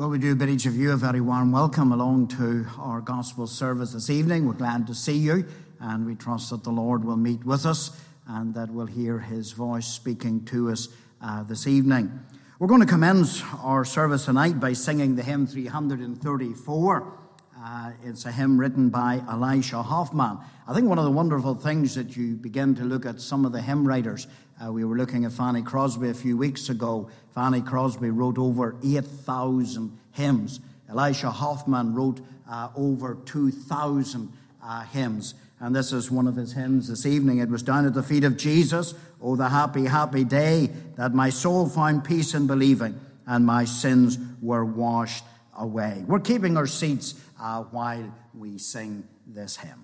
Well, we do bid each of you a very warm welcome along to our gospel service this evening. We're glad to see you, and we trust that the Lord will meet with us and that we'll hear his voice speaking to us this evening. We're going to commence our service tonight by singing the hymn 334. It's a hymn written by Elisha Hoffman. I think one of the wonderful things that you begin to look at some of the hymn writers. We were looking at Fanny Crosby a few weeks ago. Fanny Crosby wrote over 8,000 hymns. Elisha Hoffman wrote over 2,000 hymns. And this is one of his hymns this evening. It was down at the feet of Jesus. Oh, the happy, happy day that my soul found peace in believing and my sins were washed away. We're keeping our seats while we sing this hymn.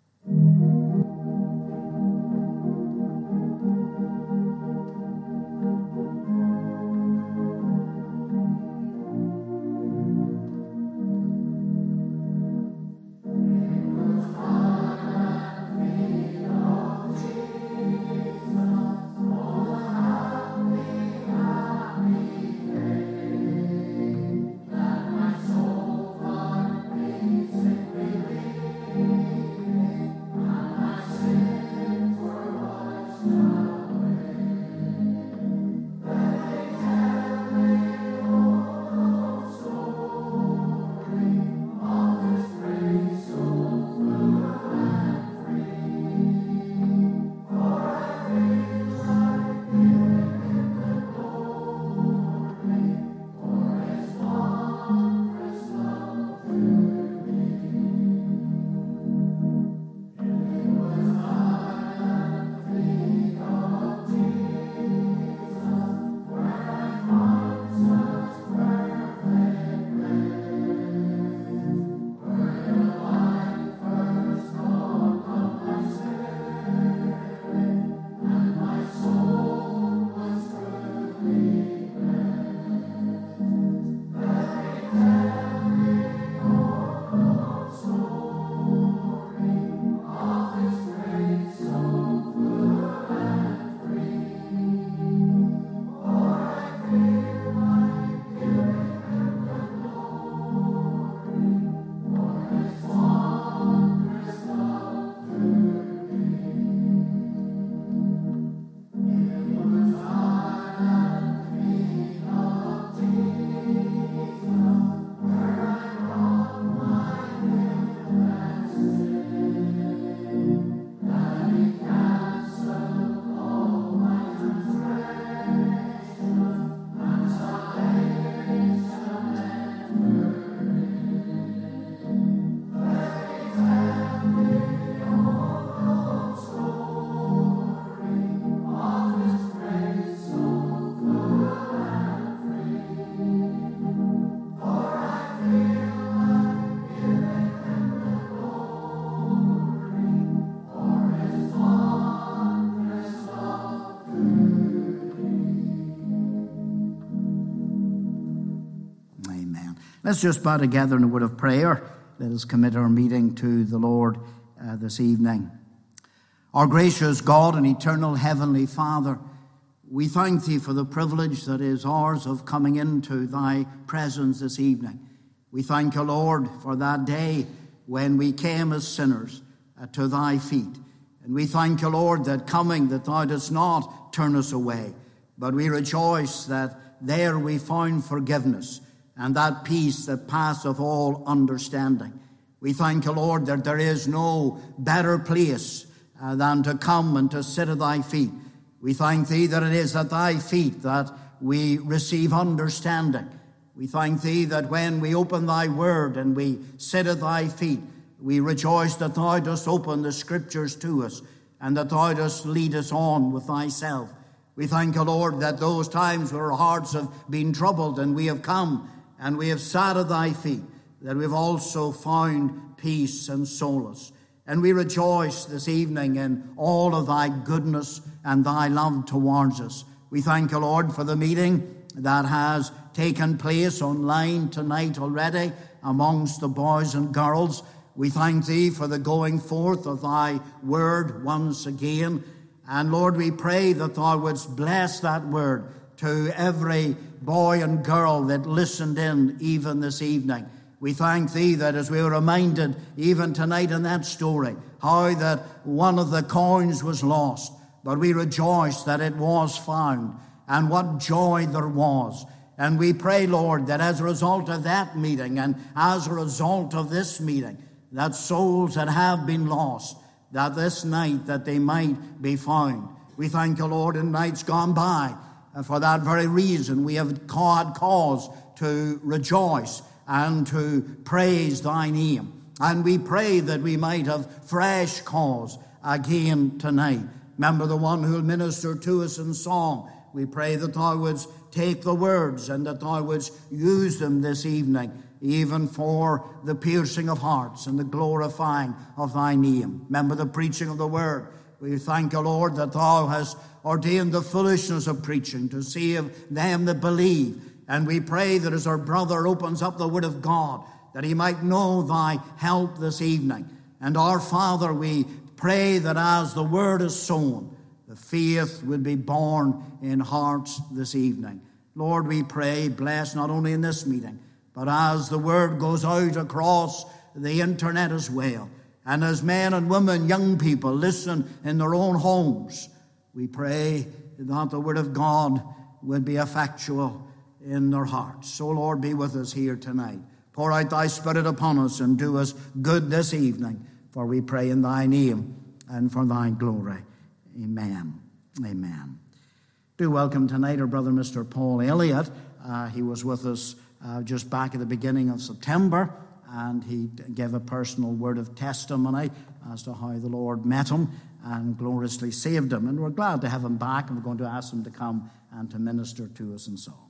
Let's just bow together in a word of prayer. Let us commit our meeting to the Lord this evening. Our gracious God and eternal Heavenly Father, we thank Thee for the privilege that is ours of coming into Thy presence this evening. We thank You, Lord, for that day when we came as sinners to Thy feet. And we thank You, Lord, that coming that Thou didst not turn us away, but we rejoice that there we found forgiveness and that peace that passeth all understanding. We thank You, Lord, that there is no better place than to come and to sit at Thy feet. We thank Thee that it is at Thy feet that we receive understanding. We thank Thee that when we open Thy word and we sit at Thy feet, we rejoice that Thou dost open the Scriptures to us and that Thou dost lead us on with Thyself. We thank You, Lord, that those times where our hearts have been troubled and we have come and we have sat at Thy feet, that we've also found peace and solace. And we rejoice this evening in all of Thy goodness and Thy love towards us. We thank You, Lord, for the meeting that has taken place online tonight already amongst the boys and girls. We thank Thee for the going forth of Thy word once again. And Lord, we pray that Thou wouldst bless that word to every boy and girl that listened in even this evening. We thank Thee that as we were reminded even tonight in that story, how that one of the coins was lost, but we rejoice that it was found, and what joy there was. And we pray, Lord, that as a result of that meeting and as a result of this meeting, that souls that have been lost, that this night that they might be found. We thank you, Lord, in nights gone by. And for that very reason, we have had cause to rejoice and to praise Thy name. And we pray that we might have fresh cause again tonight. Remember the one who will minister to us in song. We pray that Thou wouldst take the words and that Thou wouldst use them this evening, even for the piercing of hearts and the glorifying of Thy name. Remember the preaching of the word. We thank you, Lord, that Thou hast ordained the foolishness of preaching to save them that believe. And we pray that as our brother opens up the word of God, that he might know Thy help this evening. And our Father, we pray that as the word is sown, the faith will be born in hearts this evening. Lord, we pray, bless not only in this meeting, but as the word goes out across the internet as well, and as men and women, young people, listen in their own homes, we pray that the word of God will be effectual in their hearts. So, Lord, be with us here tonight. Pour out Thy Spirit upon us and do us good this evening, for we pray in Thy name and for Thy glory. Amen. Amen. Do welcome tonight our brother, Mr. Paul Elliott. He was with us just back at the beginning of September, and he gave a personal word of testimony as to how the Lord met him and gloriously saved him. And we're glad to have him back, and we're going to ask him to come and to minister to us in song.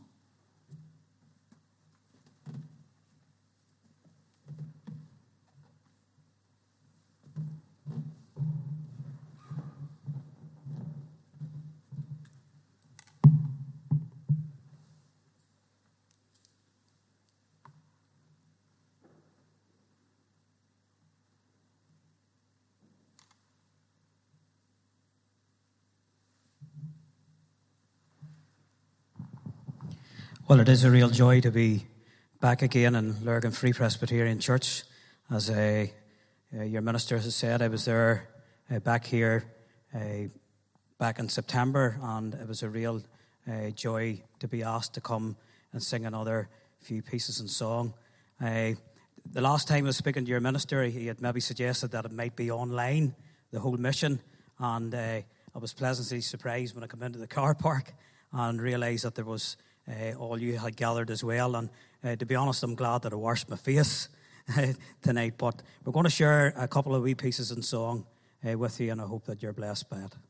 Well, it is a real joy to be back again in Lurgan Free Presbyterian Church. As your minister has said, I was there back here back in September, and it was a real joy to be asked to come and sing another few pieces in song. The last time I was speaking to your minister, he had maybe suggested that it might be online, the whole mission, and I was pleasantly surprised when I came into the car park and realised that there was all you had gathered as well. And to be honest, I'm glad that I washed my face tonight. But we're going to share a couple of wee pieces in song with you, and I hope that you're blessed by it.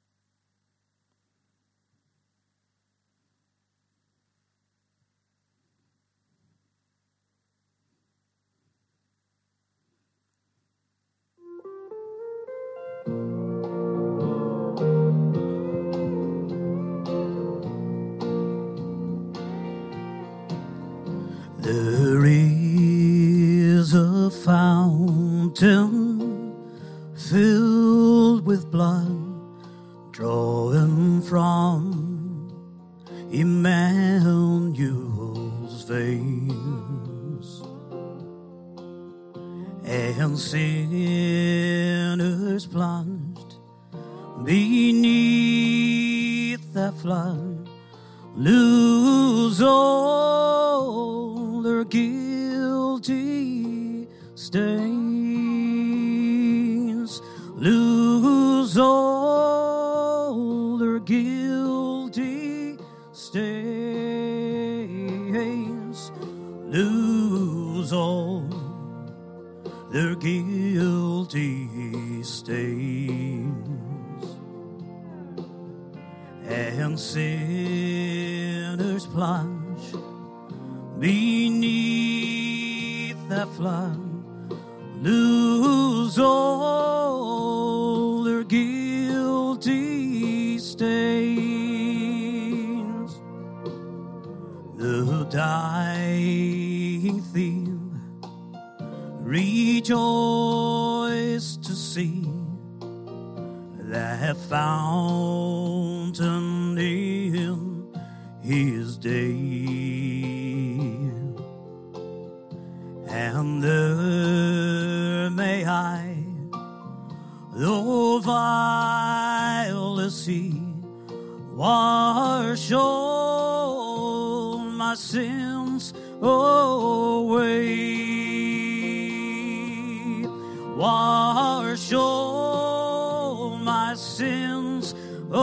There is a fountain filled with blood drawing from Emmanuel's veins, and sinners plunged beneath that flood lose all their guilty stains, lose all their guilty stains, lose all their guilty stains, and sinners plunge beneath that flood, lose all their guilty stains. The dying thief rejoiced to see that fountain in his day. And there may I, though vile as he, wash all my sins away. Wash all my sins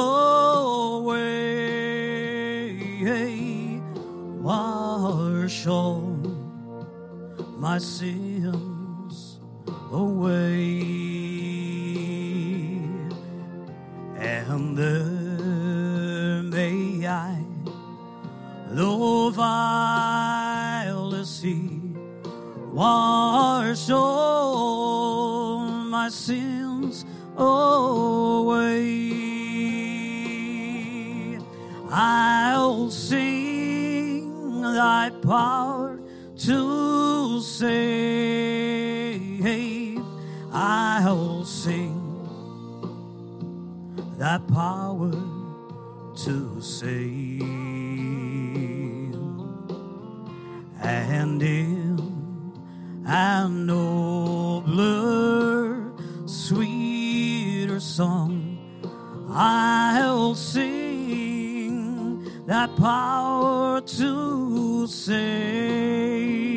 away. Wash all my sins away. And there may I, though vile as he, wash all my sins away. I'll sing thy power to save. I'll sing thy power to save. And in an nobler, sweeter song, I'll sing that power to save.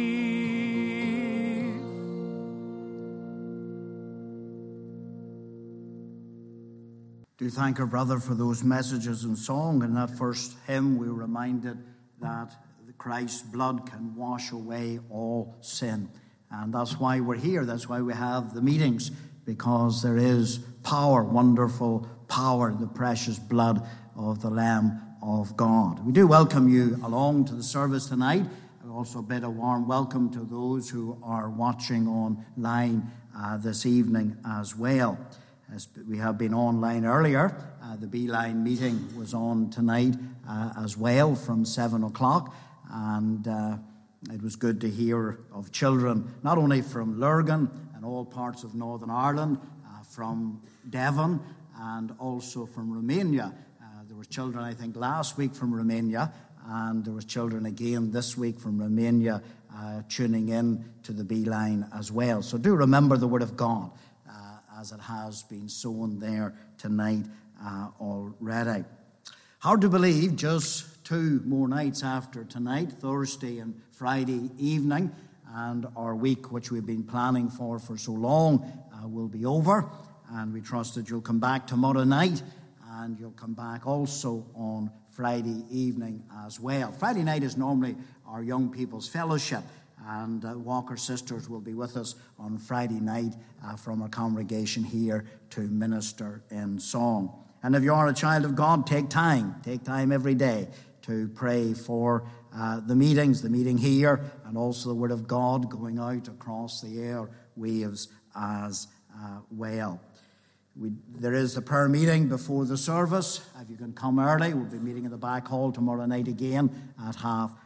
Do thank our brother for those messages and song. In that first hymn, we were reminded that Christ's blood can wash away all sin. And that's why we're here. That's why we have the meetings, because there is power, wonderful power, in the precious blood of the Lamb of God. We do welcome you along to the service tonight. We also bid a warm welcome to those who are watching online this evening as well. As we have been online earlier, the Beeline meeting was on tonight as well from 7 o'clock. And it was good to hear of children, not only from Lurgan and all parts of Northern Ireland, from Devon and also from Romania. There were children, I think, last week from Romania, and there was children again this week from Romania tuning in to the Beeline as well. So do remember the Word of God as it has been sown there tonight already. Hard to believe, just 2 more nights after tonight, Thursday and Friday evening, and our week, which we've been planning for so long, will be over. And we trust that you'll come back tomorrow night, and you'll come back also on Friday evening as well. Friday night is normally our young people's fellowship, and Walker Sisters will be with us on Friday night from our congregation here to minister in song. And if you are a child of God, take time every day to pray for the meeting here, and also the Word of God going out across the airwaves as well. There is a prayer meeting before the service. If you can come early, we'll be meeting in the back hall tomorrow night again at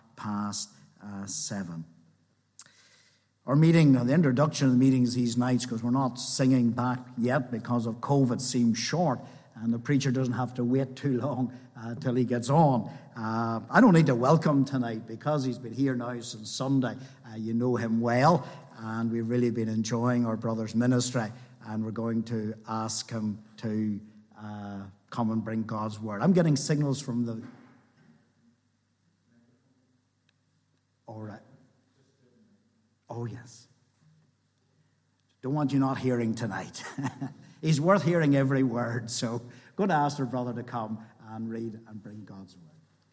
7:30. Our meeting, the introduction of the meetings these nights, because we're not singing back yet because of COVID, seems short, and the preacher doesn't have to wait too long till he gets on. I don't need to welcome tonight because he's been here now since Sunday. You know him well, and we've really been enjoying our brother's ministry, and we're going to ask him to come and bring God's word. I'm getting signals from the... All right. Oh, yes. Don't want you not hearing tonight. He's worth hearing every word, so going to ask our brother to come and read and bring God's word.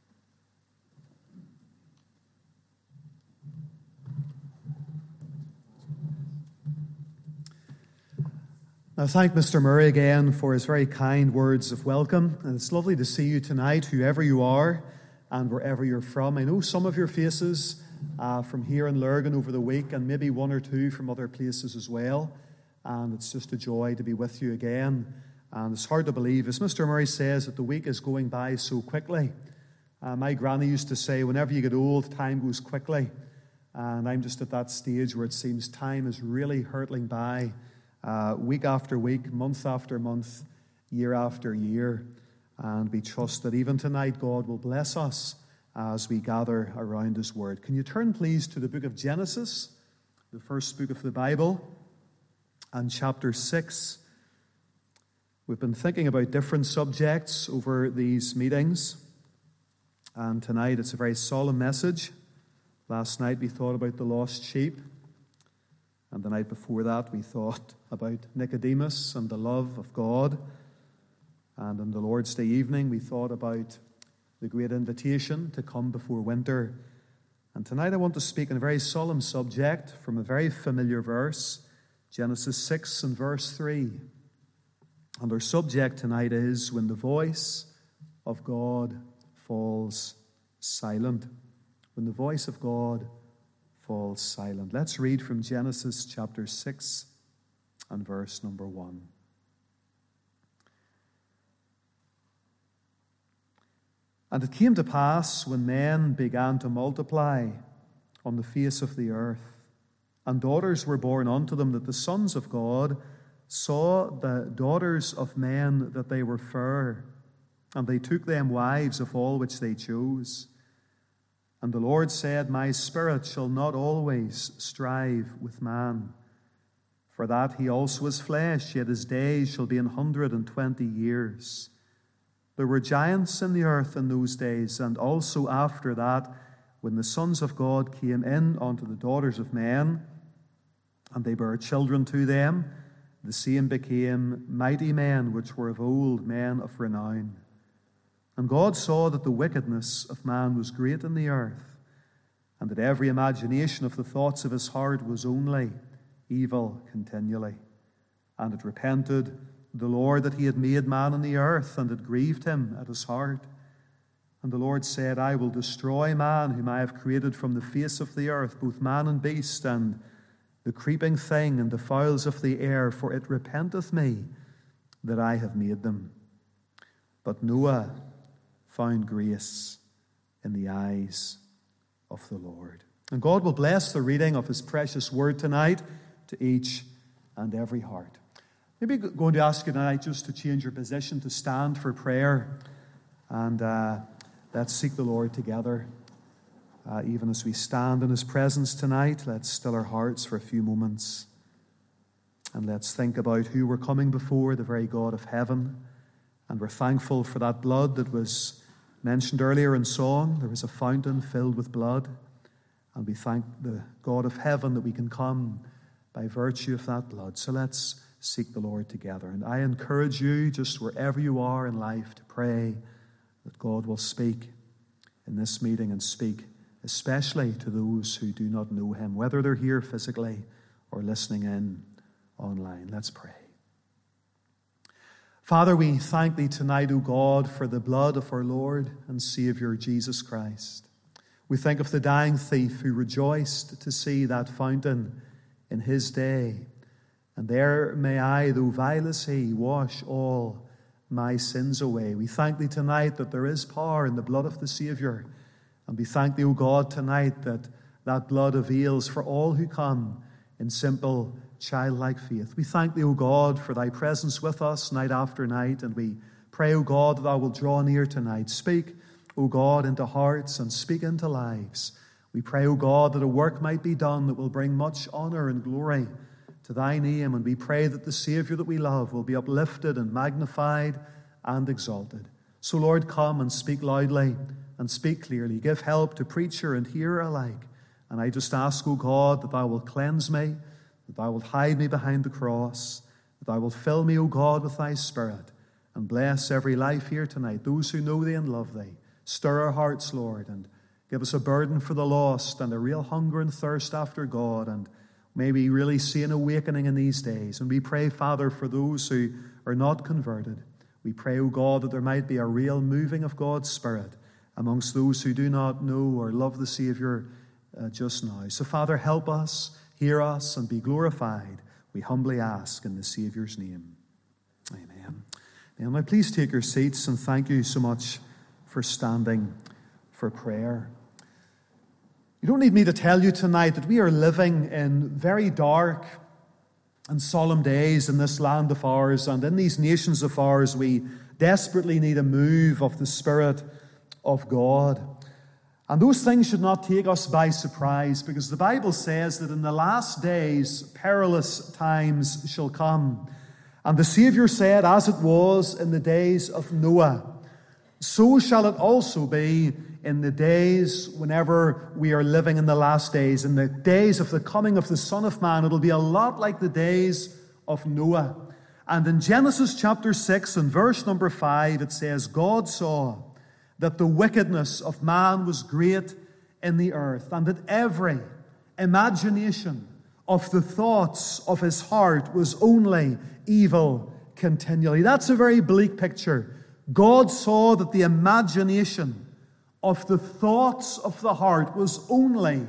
I thank Mr. Murray again for his very kind words of welcome. And it's lovely to see you tonight, whoever you are and wherever you're from. I know some of your faces from here in Lurgan over the week, and maybe 1 or 2 from other places as well. And it's just a joy to be with you again. And it's hard to believe, as Mr. Murray says, that the week is going by so quickly. My granny used to say, whenever you get old, time goes quickly. And I'm just at that stage where it seems time is really hurtling by, week after week, month after month, year after year. And we trust that even tonight God will bless us as we gather around His Word. Can you turn, please, to the book of Genesis, the first book of the Bible, and chapter 6. We've been thinking about different subjects over these meetings, and tonight it's a very solemn message. Last night we thought about the lost sheep, and the night before that we thought about Nicodemus and the love of God. And on the Lord's Day evening we thought about the great invitation to come before winter. And tonight I want to speak on a very solemn subject from a very familiar verse, Genesis 6 and verse 3. And our subject tonight is when the voice of God falls silent. When the voice of God falls silent. Let's read from Genesis chapter 6 and verse number 1. And it came to pass when men began to multiply on the face of the earth, and daughters were born unto them, that the sons of God saw the daughters of men that they were fair, and they took them wives of all which they chose. And the Lord said, My spirit shall not always strive with man, for that he also is flesh, yet his days shall be 120 years. There were giants in the earth in those days, and also after that, when the sons of God came in unto the daughters of men, and they bare children to them, the same became mighty men which were of old, men of renown. And God saw that the wickedness of man was great in the earth, and that every imagination of the thoughts of his heart was only evil continually. And it repented the Lord that he had made man on the earth, and it grieved him at his heart. And the Lord said, I will destroy man whom I have created from the face of the earth, both man and beast, and the creeping thing, and the fowls of the air, for it repenteth me that I have made them. But Noah found grace in the eyes of the Lord. And God will bless the reading of his precious word tonight to each and every heart. Maybe going to ask you tonight just to change your position, to stand for prayer, and let's seek the Lord together. Even as we stand in his presence tonight, let's still our hearts for a few moments, and let's think about who we're coming before, the very God of heaven. And we're thankful for that blood that was mentioned earlier in song. There was a fountain filled with blood, and we thank the God of heaven that we can come by virtue of that blood. So let's seek the Lord together. And I encourage you, just wherever you are in life, to pray that God will speak in this meeting, and speak especially to those who do not know him, whether they're here physically or listening in online. Let's pray. Father, we thank thee tonight, O God, for the blood of our Lord and Savior Jesus Christ. We think of the dying thief who rejoiced to see that fountain in his day. And there may I, though vile as he, wash all my sins away. We thank thee tonight that there is power in the blood of the Savior. And we thank thee, O God, tonight that that blood avails for all who come in simple, childlike faith. We thank thee, O God, for thy presence with us night after night. And we pray, O God, that thou wilt draw near tonight. Speak, O God, into hearts and speak into lives. We pray, O God, that a work might be done that will bring much honor and glory to thy name, and we pray that the Savior that we love will be uplifted and magnified and exalted. So, Lord, come and speak loudly and speak clearly. Give help to preacher and hearer alike. And I just ask, O God, that thou wilt cleanse me, that thou wilt hide me behind the cross, that thou wilt fill me, O God, with thy Spirit, and bless every life here tonight, those who know thee and love thee. Stir our hearts, Lord, and give us a burden for the lost and a real hunger and thirst after God, and may we really see an awakening in these days. And we pray, Father, for those who are not converted. We pray, O God, that there might be a real moving of God's Spirit amongst those who do not know or love the Savior just now. So, Father, help us, hear us, and be glorified. We humbly ask in the Savior's name. Amen. And now please take your seats, and thank you so much for standing for prayer. You don't need me to tell you tonight that we are living in very dark and solemn days in this land of ours, and in these nations of ours. We desperately need a move of the Spirit of God. And those things should not take us by surprise, because the Bible says that in the last days perilous times shall come. And the Savior said, as it was in the days of Noah, so shall it also be in the days whenever we are living in the last days. In the days of the coming of the Son of Man, it'll be a lot like the days of Noah. And in Genesis chapter 6 and verse number 5, it says, God saw that the wickedness of man was great in the earth, and that every imagination of the thoughts of his heart was only evil continually. That's a very bleak picture. God saw that the imagination of the thoughts of the heart was only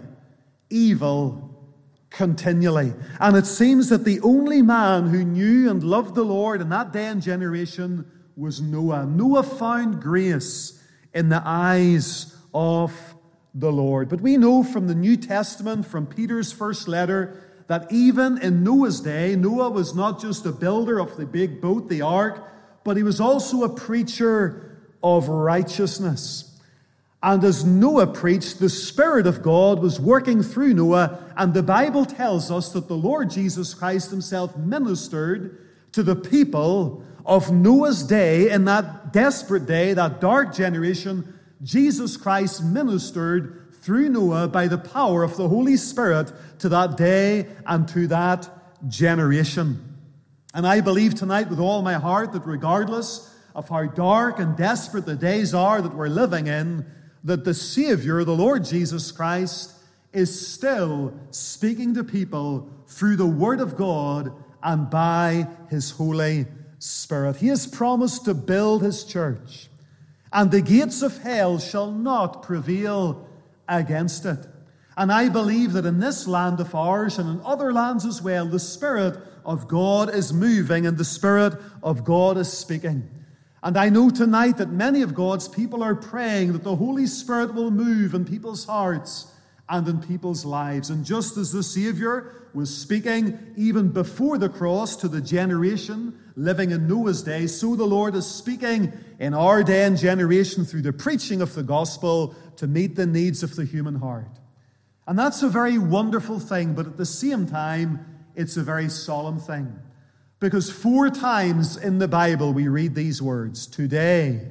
evil continually. And it seems that the only man who knew and loved the Lord in that day and generation was Noah. Noah found grace in the eyes of the Lord. But we know from the New Testament, from Peter's first letter, that even in Noah's day, Noah was not just a builder of the big boat, the ark, but he was also a preacher of righteousness. And as Noah preached, the Spirit of God was working through Noah, and the Bible tells us that the Lord Jesus Christ himself ministered to the people of Noah's day. In that desperate day, that dark generation, Jesus Christ ministered through Noah by the power of the Holy Spirit to that day and to that generation. And I believe tonight with all my heart that regardless of how dark and desperate the days are that we're living in, that the Savior, the Lord Jesus Christ, is still speaking to people through the Word of God and by His Holy Spirit. He has promised to build His church, and the gates of hell shall not prevail against it. And I believe that in this land of ours and in other lands as well, the Spirit of God is moving and the Spirit of God is speaking. And I know tonight that many of God's people are praying that the Holy Spirit will move in people's hearts and in people's lives. And just as the Savior was speaking even before the cross to the generation living in Noah's day, so the Lord is speaking in our day and generation through the preaching of the gospel to meet the needs of the human heart. And that's a very wonderful thing, but at the same time, it's a very solemn thing. Because 4 times in the Bible we read these words, today,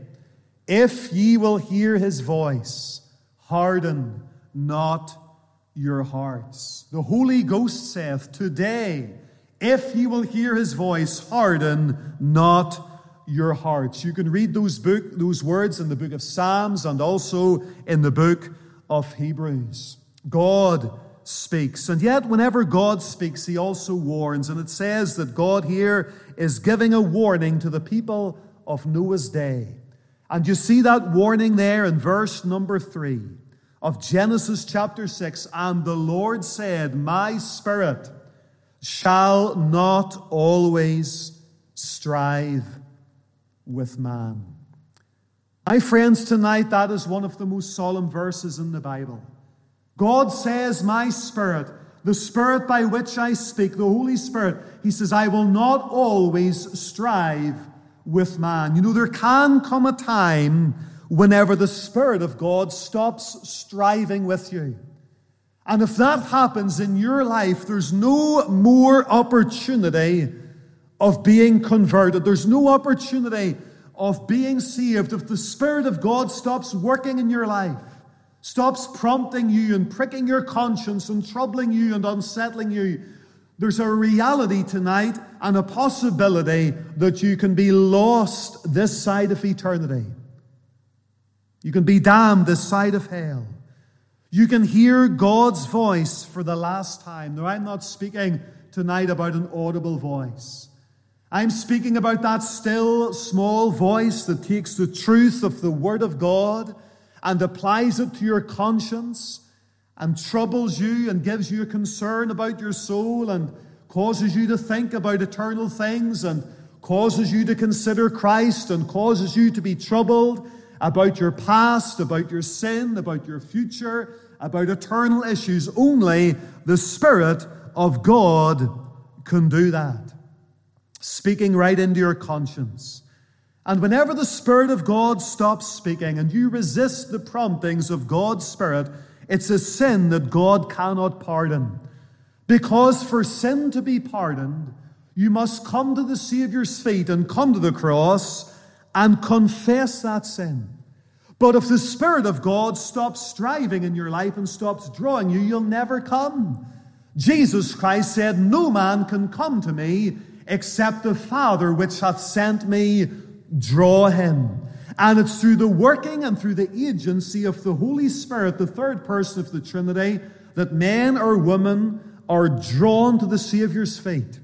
if ye will hear His voice, harden not your hearts. The Holy Ghost saith, today, if ye will hear His voice, harden not your hearts. You can read those words in the book of Psalms and also in the book of Hebrews. God speaks. And yet, whenever God speaks, He also warns. And it says that God here is giving a warning to the people of Noah's day. And you see that warning there in verse number 3 of Genesis chapter 6. And the Lord said, my spirit shall not always strive with man. My friends, tonight that is one of the most solemn verses in the Bible. God says, my Spirit, the Spirit by which I speak, the Holy Spirit, He says, I will not always strive with man. You know, there can come a time whenever the Spirit of God stops striving with you. And if that happens in your life, there's no more opportunity of being converted. There's no opportunity of being saved if the Spirit of God stops working in your life. Stops prompting you and pricking your conscience and troubling you and unsettling you. There's a reality tonight and a possibility that you can be lost this side of eternity. You can be damned this side of hell. You can hear God's voice for the last time. Now, I'm not speaking tonight about an audible voice. I'm speaking about that still, small voice that takes the truth of the Word of God and applies it to your conscience and troubles you and gives you a concern about your soul and causes you to think about eternal things and causes you to consider Christ and causes you to be troubled about your past, about your sin, about your future, about eternal issues. Only the Spirit of God can do that. Speaking right into your conscience And whenever the Spirit of God stops speaking and you resist the promptings of God's Spirit, it's a sin that God cannot pardon. Because for sin to be pardoned, you must come to the Savior's feet and come to the cross and confess that sin. But if the Spirit of God stops striving in your life and stops drawing you, you'll never come. Jesus Christ said, "No man can come to me except the Father which hath sent me draw him." And it's through the working and through the agency of the Holy Spirit, the third person of the Trinity, that men or women are drawn to the Savior's feet.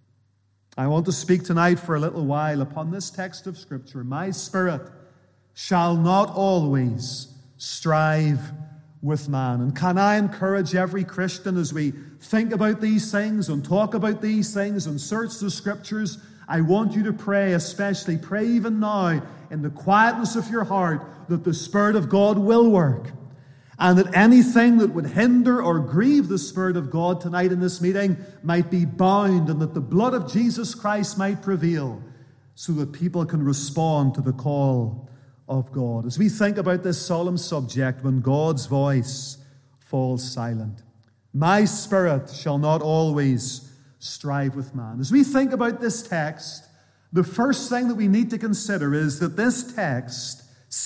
I want to speak tonight for a little while upon this text of Scripture. My spirit shall not always strive with man. And can I encourage every Christian as we think about these things and talk about these things and search the Scriptures, I want you to pray, especially pray even now in the quietness of your heart, that the Spirit of God will work. And that anything that would hinder or grieve the Spirit of God tonight in this meeting might be bound, and that the blood of Jesus Christ might prevail so that people can respond to the call of God. As we think about this solemn subject, when God's voice falls silent, my spirit shall not always strive with man. As we think about this text, the first thing that we need to consider is that this text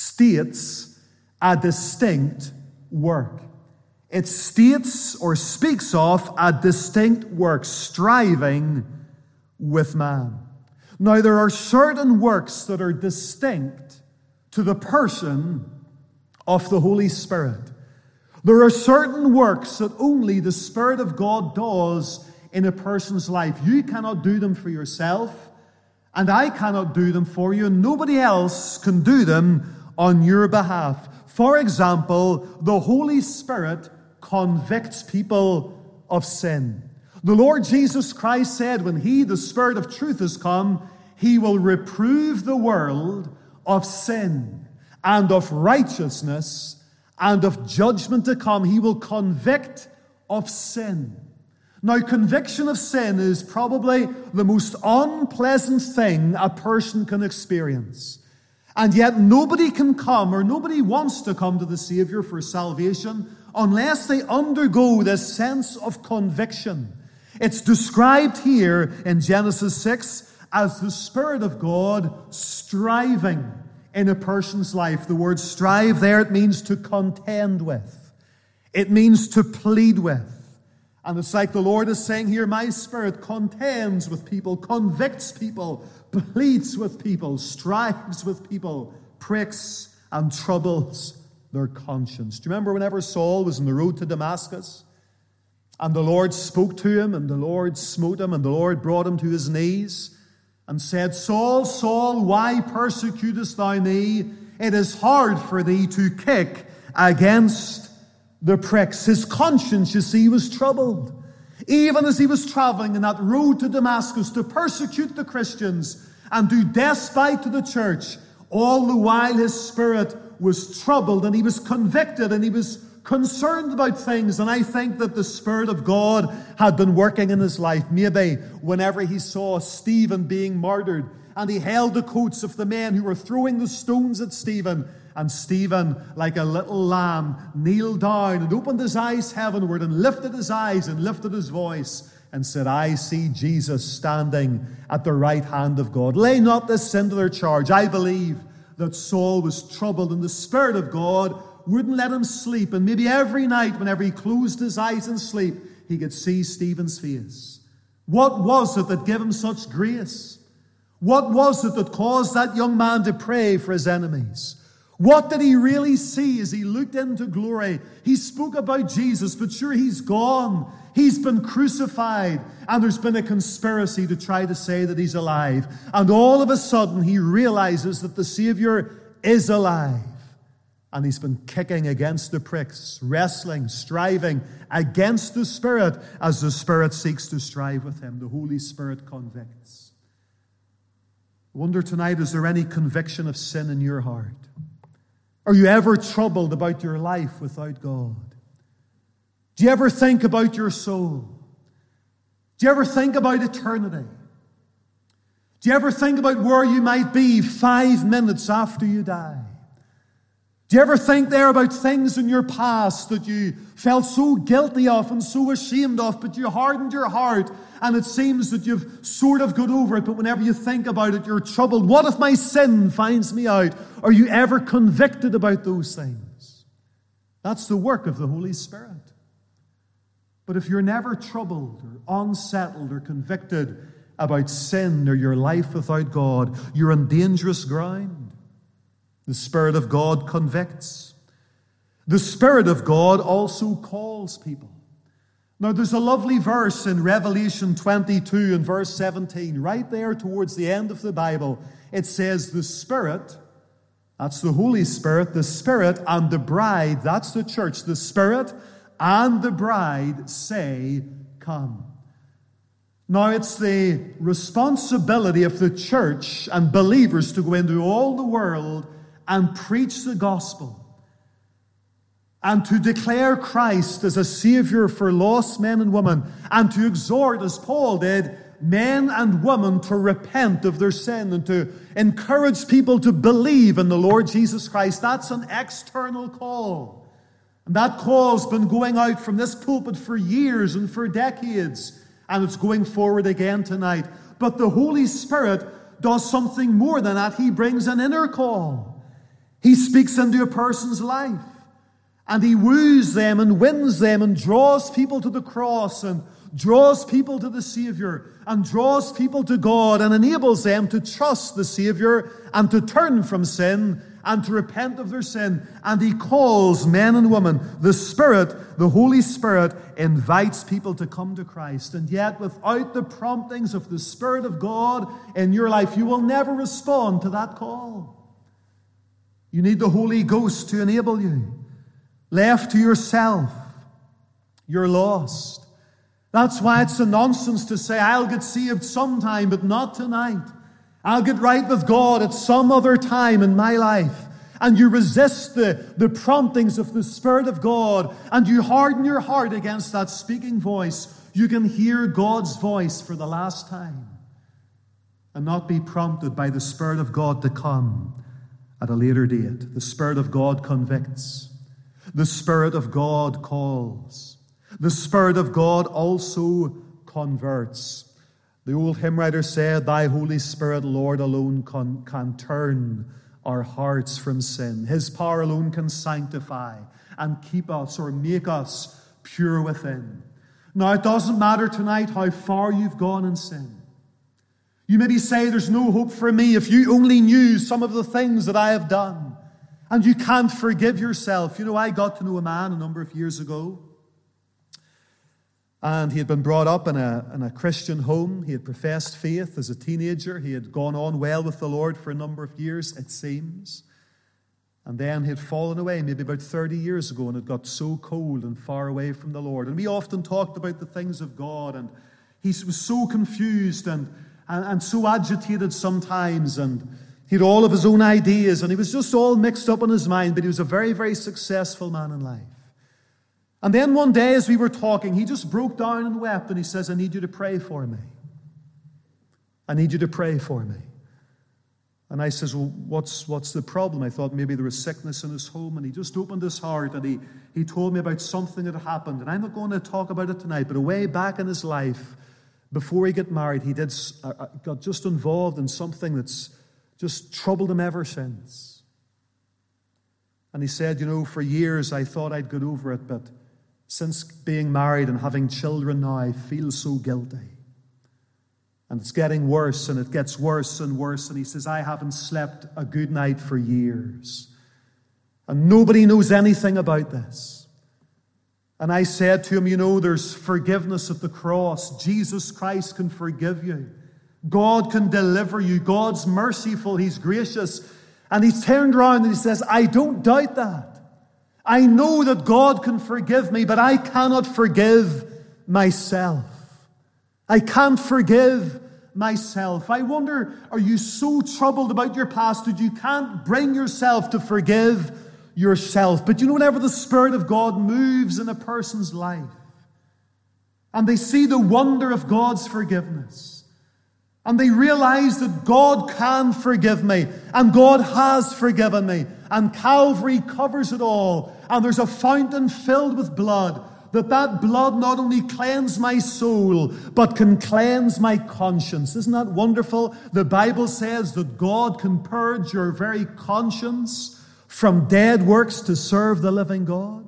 states a distinct work. It states or speaks of a distinct work, striving with man. Now, there are certain works that are distinct to the person of the Holy Spirit. There are certain works that only the Spirit of God does in a person's life. You cannot do them for yourself, and I cannot do them for you, and nobody else can do them on your behalf. For example, the Holy Spirit convicts people of sin. The Lord Jesus Christ said, when He, the Spirit of truth, has come, He will reprove the world of sin and of righteousness and of judgment to come. He will convict of sin. Now, conviction of sin is probably the most unpleasant thing a person can experience. And yet nobody can come, or nobody wants to come to the Savior for salvation unless they undergo this sense of conviction. It's described here in Genesis 6 as the Spirit of God striving in a person's life. The word strive there, it means to contend with. It means to plead with. And it's like the Lord is saying here, my Spirit contends with people, convicts people, pleads with people, strives with people, pricks and troubles their conscience. Do you remember whenever Saul was on the road to Damascus? And the Lord spoke to him, and the Lord smote him, and the Lord brought him to his knees, and said, Saul, Saul, why persecutest thou me? It is hard for thee to kick against the pricks. His conscience, you see, was troubled. Even as he was traveling in that road to Damascus to persecute the Christians and do despite to the church, all the while his spirit was troubled and he was convicted and he was concerned about things. And I think that the Spirit of God had been working in his life. Maybe whenever he saw Stephen being martyred and he held the coats of the men who were throwing the stones at Stephen, and Stephen, like a little lamb, kneeled down and opened his eyes heavenward and lifted his eyes and lifted his voice and said, I see Jesus standing at the right hand of God. Lay not this sin to their charge. I believe that Saul was troubled and the Spirit of God wouldn't let him sleep. And maybe every night, whenever he closed his eyes in sleep, he could see Stephen's face. What was it that gave him such grace? What was it that caused that young man to pray for his enemies? What did he really see as he looked into glory? He spoke about Jesus, but sure, he's gone. He's been crucified, and there's been a conspiracy to try to say that he's alive. And all of a sudden, he realizes that the Savior is alive. And he's been kicking against the pricks, wrestling, striving against the Spirit as the Spirit seeks to strive with him. The Holy Spirit convicts. I wonder tonight, is there any conviction of sin in your heart? Are you ever troubled about your life without God? Do you ever think about your soul? Do you ever think about eternity? Do you ever think about where you might be 5 minutes after you die? Do you ever think there about things in your past that you felt so guilty of and so ashamed of, but you hardened your heart and it seems that you've sort of got over it, but whenever you think about it, you're troubled. What if my sin finds me out? Are you ever convicted about those things? That's the work of the Holy Spirit. But if you're never troubled or unsettled or convicted about sin or your life without God, you're on dangerous ground. The Spirit of God convicts. The Spirit of God also calls people. Now, there's a lovely verse in Revelation 22 and verse 17, right there towards the end of the Bible. It says, the Spirit, that's the Holy Spirit, the Spirit and the bride, that's the church, the Spirit and the bride say, come. Now, it's the responsibility of the church and believers to go into all the world and preach the gospel and to declare Christ as a Savior for lost men and women and to exhort, as Paul did, men and women to repent of their sin and to encourage people to believe in the Lord Jesus Christ. That's an external call. And that call's been going out from this pulpit for years and for decades, and it's going forward again tonight. But the Holy Spirit does something more than that. He brings an inner call. He speaks into a person's life, and he woos them and wins them and draws people to the cross and draws people to the Savior and draws people to God and enables them to trust the Savior and to turn from sin and to repent of their sin. And he calls men and women. The Spirit, the Holy Spirit, invites people to come to Christ. And yet, without the promptings of the Spirit of God in your life, you will never respond to that call. You need the Holy Ghost to enable you. Left to yourself, you're lost. That's why it's a nonsense to say, I'll get saved sometime, but not tonight. I'll get right with God at some other time in my life. And you resist the promptings of the Spirit of God, and you harden your heart against that speaking voice. You can hear God's voice for the last time and not be prompted by the Spirit of God to come at a later date. The Spirit of God convicts. The Spirit of God calls. The Spirit of God also converts. The old hymn writer said, Thy Holy Spirit, Lord, alone can turn our hearts from sin. His power alone can sanctify and keep us or make us pure within. Now, it doesn't matter tonight how far you've gone in sin. You maybe say, there's no hope for me. If you only knew some of the things that I have done, and you can't forgive yourself. You know, I got to know a man a number of years ago, and he had been brought up in a Christian home. He had professed faith as a teenager. He had gone on well with the Lord for a number of years, it seems. And then he had fallen away maybe about 30 years ago, and it got so cold and far away from the Lord. And we often talked about the things of God, and he was so confused and so agitated sometimes, and he had all of his own ideas, and he was just all mixed up in his mind, but he was a very, very successful man in life. And then one day as we were talking, he just broke down and wept, and he says, I need you to pray for me. I need you to pray for me. And I says, well, what's the problem? I thought maybe there was sickness in his home, and he just opened his heart, and he told me about something that had happened. And I'm not going to talk about it tonight, but way back in his life, before he got married, he got just involved in something that's just troubled him ever since. And he said, you know, for years I thought I'd get over it, but since being married and having children now, I feel so guilty. And it's getting worse, and it gets worse and worse. And he says, I haven't slept a good night for years. And nobody knows anything about this. And I said to him, you know, there's forgiveness at the cross. Jesus Christ can forgive you. God can deliver you. God's merciful. He's gracious. And he turned around and he says, I don't doubt that. I know that God can forgive me, but I cannot forgive myself. I can't forgive myself. I wonder, are you so troubled about your past that you can't bring yourself to forgive yourself? But you know, whenever the Spirit of God moves in a person's life, and they see the wonder of God's forgiveness, And they realize that God can forgive me, and God has forgiven me, and Calvary covers it all, and there's a fountain filled with blood, that blood not only cleanse my soul, but can cleanse my conscience. Isn't that wonderful? The Bible says that God can purge your very conscience from dead works to serve the living God.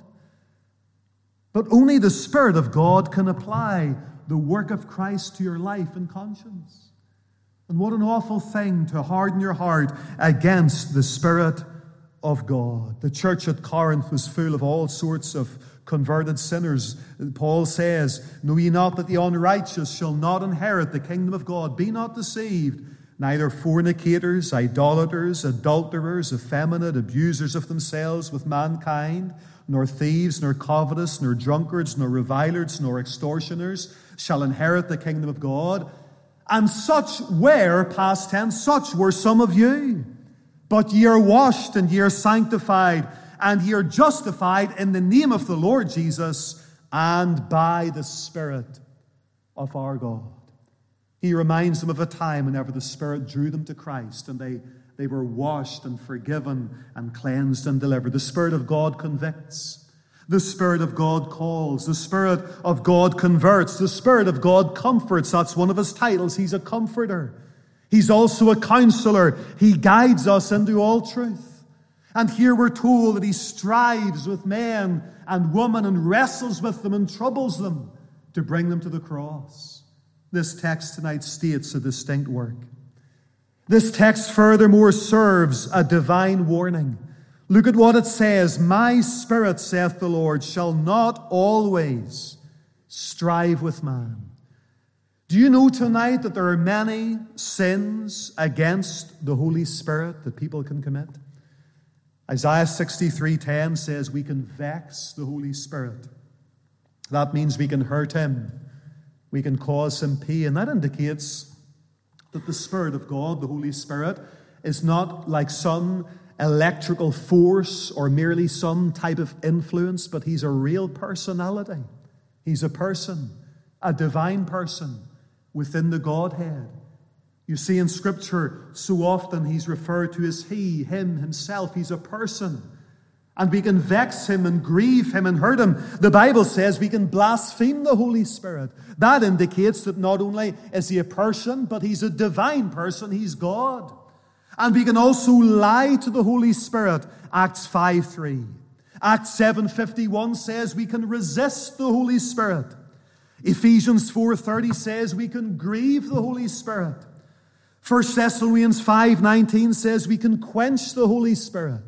But only the Spirit of God can apply the work of Christ to your life and conscience. And what an awful thing to harden your heart against the Spirit of God. The church at Corinth was full of all sorts of converted sinners. Paul says, "Know ye not that the unrighteous shall not inherit the kingdom of God? Be not deceived. Neither fornicators, idolaters, adulterers, effeminate, abusers of themselves with mankind, nor thieves, nor covetous, nor drunkards, nor revilers, nor extortioners shall inherit the kingdom of God. And such were," past tense, "such were some of you. But ye are washed, and ye are sanctified, and ye are justified in the name of the Lord Jesus, and by the Spirit of our God." He reminds them of a time whenever the Spirit drew them to Christ, and they were washed and forgiven and cleansed and delivered. The Spirit of God convicts. The Spirit of God calls. The Spirit of God converts. The Spirit of God comforts. That's one of his titles. He's a comforter. He's also a counselor. He guides us into all truth. And here we're told that he strives with men and women and wrestles with them and troubles them to bring them to the cross. This text tonight states a distinct work. This text furthermore serves a divine warning. Look at what it says. "My spirit, saith the Lord, shall not always strive with man." Do you know tonight that there are many sins against the Holy Spirit that people can commit? Isaiah 63:10 says we can vex the Holy Spirit. That means we can hurt him. We can cause him pain. That indicates that the Spirit of God, the Holy Spirit, is not like some electrical force or merely some type of influence, but he's a real personality. He's a person, a divine person within the Godhead. You see in Scripture, so often he's referred to as he, him, himself. He's a person. And we can vex him and grieve him and hurt him. The Bible says we can blaspheme the Holy Spirit. That indicates that not only is he a person, but he's a divine person. He's God. And we can also lie to the Holy Spirit, Acts 5:3. Acts 7:51 says we can resist the Holy Spirit. Ephesians 4:30 says we can grieve the Holy Spirit. 1 Thessalonians 5:19 says we can quench the Holy Spirit.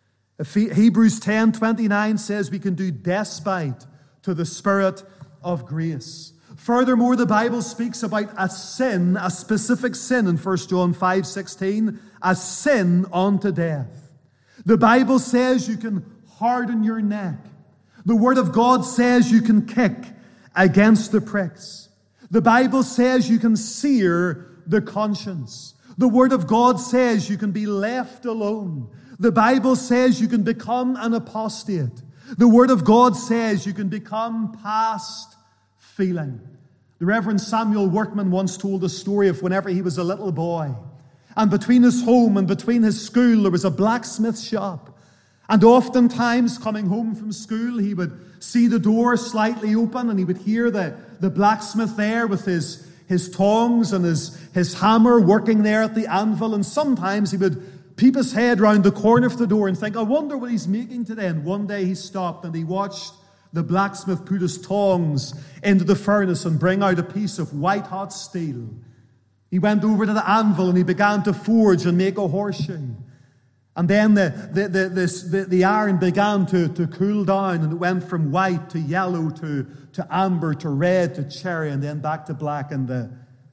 Hebrews 10:29 says we can do despite to the Spirit of grace. Furthermore, the Bible speaks about a sin, a specific sin in 1 John 5:16, a sin unto death. The Bible says you can harden your neck. The Word of God says you can kick against the pricks. The Bible says you can sear the conscience. The Word of God says you can be left alone. The Bible says you can become an apostate. The Word of God says you can become past feeling. The Reverend Samuel Workman once told a story of whenever he was a little boy, and between his home and between his school there was a blacksmith shop. And oftentimes coming home from school he would see the door slightly open and he would hear the blacksmith there with his tongs and his hammer working there at the anvil. And sometimes he would peep his head round the corner of the door and think, I wonder what he's making today. And one day he stopped and he watched the blacksmith put his tongs into the furnace and bring out a piece of white-hot steel. He went over to the anvil and he began to forge and make a horseshoe. And then the iron began to cool down, and it went from white to yellow to amber to red to cherry and then back to black. And the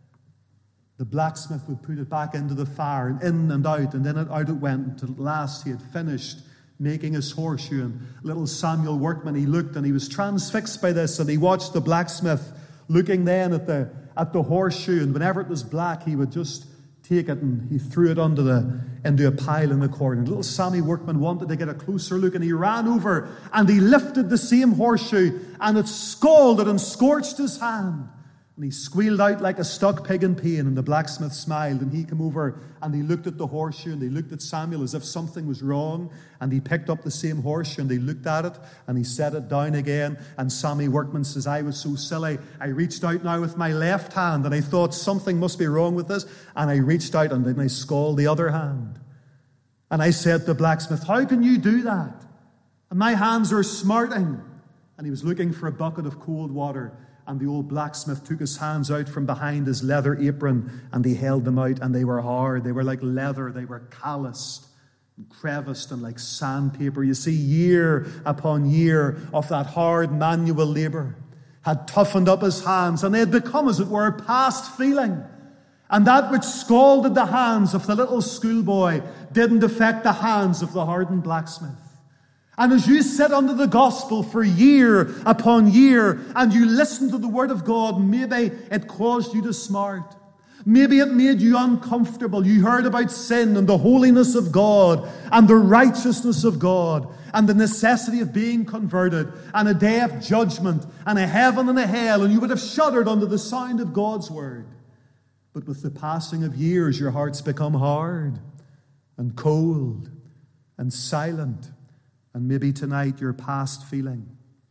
blacksmith would put it back into the fire and in and out, and then out it went until at last he had finished making his horseshoe. And little Samuel Workman, he looked and he was transfixed by this, and he watched the blacksmith looking then at the horseshoe, and whenever it was black he would just take it and he threw it into a pile in the corner. And little Sammy Workman wanted to get a closer look, and he ran over and he lifted the same horseshoe, and it scalded and scorched his hand. And he squealed out like a stuck pig in pain, and the blacksmith smiled, and he came over and he looked at the horseshoe, and he looked at Samuel as if something was wrong, and he picked up the same horseshoe, and he looked at it, and he set it down again, and Sammy Workman says, I was so silly, I reached out now with my left hand, and I thought something must be wrong with this, and I reached out, and then I scalded the other hand. And I said to the blacksmith, how can you do that? And my hands are smarting. And he was looking for a bucket of cold water, and the old blacksmith took his hands out from behind his leather apron, and he held them out, and they were hard. They were like leather. They were calloused and creviced and like sandpaper. You see, year upon year of that hard manual labor had toughened up his hands, and they had become, as it were, past feeling. And that which scalded the hands of the little schoolboy didn't affect the hands of the hardened blacksmith. And as you sit under the gospel for year upon year and you listen to the word of God, maybe it caused you to smart. Maybe it made you uncomfortable. You heard about sin and the holiness of God and the righteousness of God and the necessity of being converted and a day of judgment and a heaven and a hell, and you would have shuddered under the sound of God's word. But with the passing of years, your hearts become hard and cold and silent. And maybe tonight you're past feeling.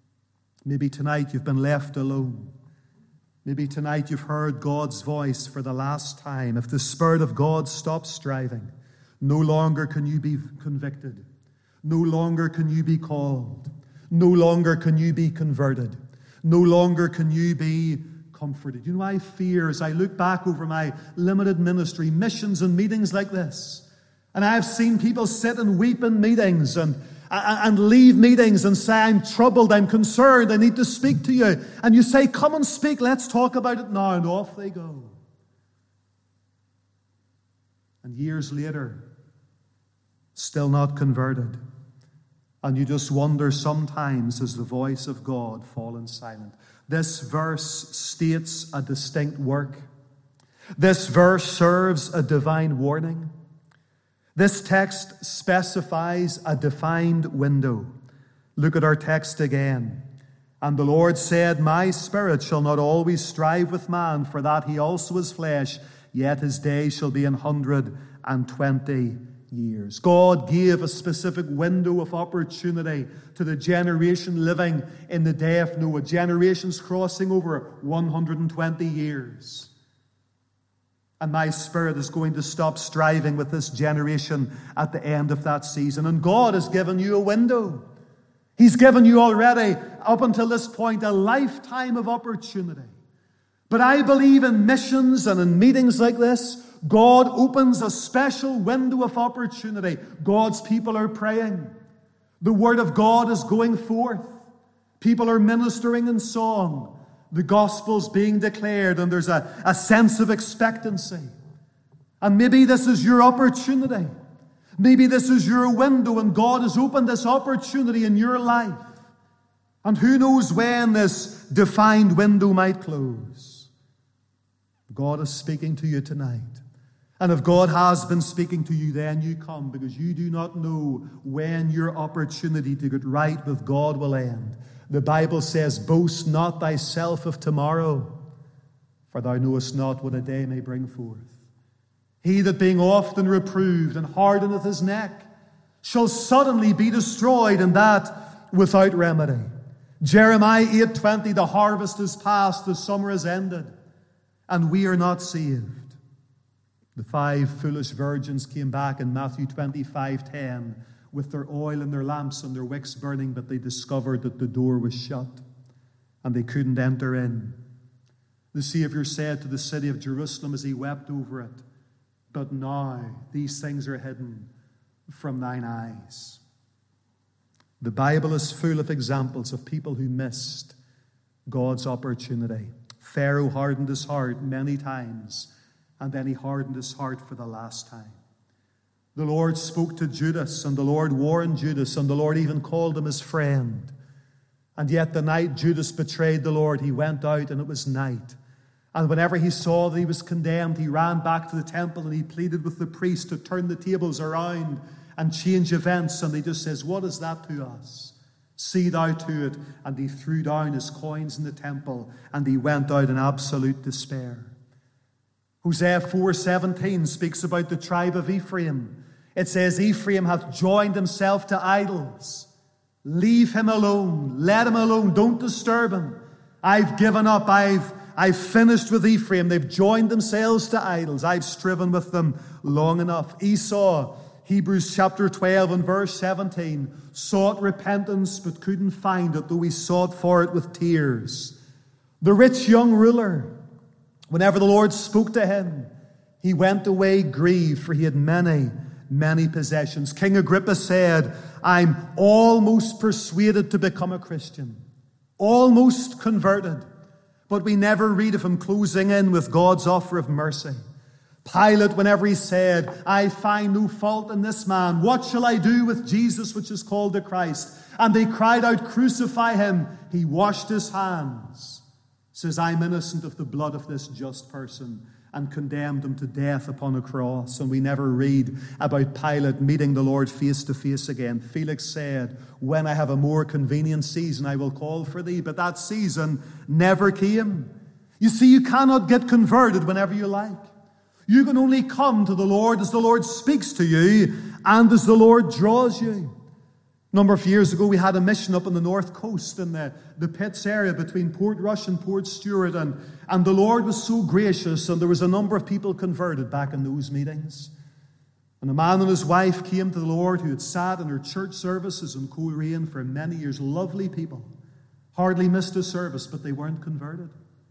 Maybe tonight you've been left alone. Maybe tonight you've heard God's voice for the last time. If the Spirit of God stops striving, no longer can you be convicted. No longer can you be called. No longer can you be converted. No longer can you be comforted. You know, I fear as I look back over my limited ministry, missions and meetings like this, and I've seen people sit and weep in meetings and leave meetings and say, I'm troubled, I'm concerned, I need to speak to you. And you say, come and speak, let's talk about it now. And off they go. And years later, still not converted. And you just wonder sometimes, has the voice of God fallen silent? This verse states a distinct work. This verse serves a divine warning. This text specifies a defined window. Look at our text again. And the Lord said, my spirit shall not always strive with man, for that he also is flesh, yet his days shall be 120 years. God gave a specific window of opportunity to the generation living in the day of Noah, generations crossing over 120 years. And my spirit is going to stop striving with this generation at the end of that season. And God has given you a window. He's given you already, up until this point, a lifetime of opportunity. But I believe in missions and in meetings like this, God opens a special window of opportunity. God's people are praying. The word of God is going forth. People are ministering in song. The gospel's being declared, and there's a sense of expectancy. And maybe this is your opportunity. Maybe this is your window, and God has opened this opportunity in your life. And who knows when this defined window might close. God is speaking to you tonight. And if God has been speaking to you, then you come, because you do not know when your opportunity to get right with God will end. The Bible says, boast not thyself of tomorrow, for thou knowest not what a day may bring forth. He that being often reproved and hardeneth his neck shall suddenly be destroyed, and that without remedy. Jeremiah 8:20, the harvest is past, the summer is ended, and we are not saved. The 5 foolish virgins came back in Matthew 25:10 with their oil and their lamps and their wicks burning, but they discovered that the door was shut and they couldn't enter in. The Savior said to the city of Jerusalem as he wept over it, but now these things are hidden from thine eyes. The Bible is full of examples of people who missed God's opportunity. Pharaoh hardened his heart many times, and then he hardened his heart for the last time. The Lord spoke to Judas, and the Lord warned Judas, and the Lord even called him his friend. And yet the night Judas betrayed the Lord, he went out, and it was night. And whenever he saw that he was condemned, he ran back to the temple, and he pleaded with the priest to turn the tables around and change events. And he just says, what is that to us? See thou to it. And he threw down his coins in the temple, and he went out in absolute despair. Hosea 4:17 speaks about the tribe of Ephraim. It says, Ephraim hath joined himself to idols. Leave him alone. Let him alone. Don't disturb him. I've given up. I've finished with Ephraim. They've joined themselves to idols. I've striven with them long enough. Esau, Hebrews chapter 12 and verse 17, sought repentance but couldn't find it, though he sought for it with tears. The rich young ruler, whenever the Lord spoke to him, he went away grieved, for he had many, many possessions. King Agrippa said, I'm almost persuaded to become a Christian, almost converted. But we never read of him closing in with God's offer of mercy. Pilate, whenever he said, I find no fault in this man, what shall I do with Jesus, which is called the Christ? And they cried out, crucify him. He washed his hands, says, I'm innocent of the blood of this just person, and condemned him to death upon a cross. And we never read about Pilate meeting the Lord face to face again. Felix said, when I have a more convenient season, I will call for thee. But that season never came. You see, you cannot get converted whenever you like. You can only come to the Lord as the Lord speaks to you and as the Lord draws you. A number of years ago, we had a mission up on the north coast in the Pitts area between Portrush and Port Stewart, and the Lord was so gracious, and there was a number of people converted back in those meetings. And a man and his wife came to the Lord who had sat in our church services in Coleraine for many years. Lovely people. Hardly missed a service, but they weren't converted.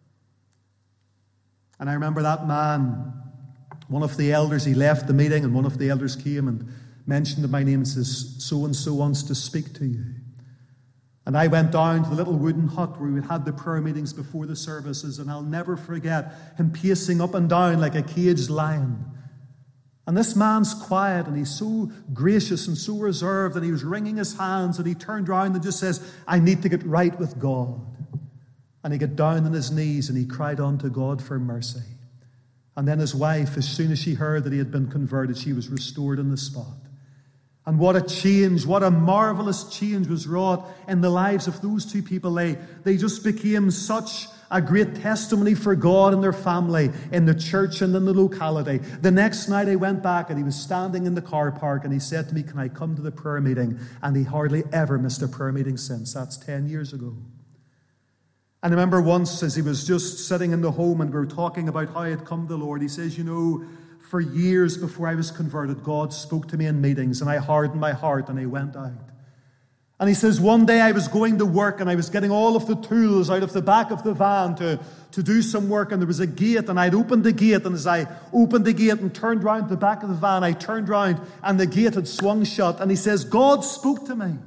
And I remember that man, one of the elders, he left the meeting, and one of the elders came and mentioned my name and says, so-and-so wants to speak to you. And I went down to the little wooden hut where we had the prayer meetings before the services, and I'll never forget him pacing up and down like a caged lion. And this man's quiet, and he's so gracious and so reserved, and he was wringing his hands, and he turned around and just says, I need to get right with God. And he got down on his knees, and he cried unto God for mercy. And then his wife, as soon as she heard that he had been converted, she was restored on the spot. And what a change, what a marvelous change was wrought in the lives of those two people. They just became such a great testimony for God and their family in the church and in the locality. The next night I went back, and he was standing in the car park, and he said to me, can I come to the prayer meeting? And he hardly ever missed a prayer meeting since. That's 10 years ago. And I remember once, as he was just sitting in the home and we were talking about how he had come to the Lord, he says, for years before I was converted, God spoke to me in meetings, and I hardened my heart and I went out. And he says, one day I was going to work, and I was getting all of the tools out of the back of the van to do some work, and there was a gate, and I'd opened the gate, and as I opened the gate and turned round the back of the van, I turned round and the gate had swung shut. And he says, God spoke to me.